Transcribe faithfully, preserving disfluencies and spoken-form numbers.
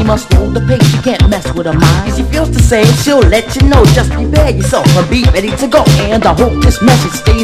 must hold the pace, you can't mess with her mind. If she feels the same, she'll let you know. Just prepare yourself and be ready to go. And I hope this message stays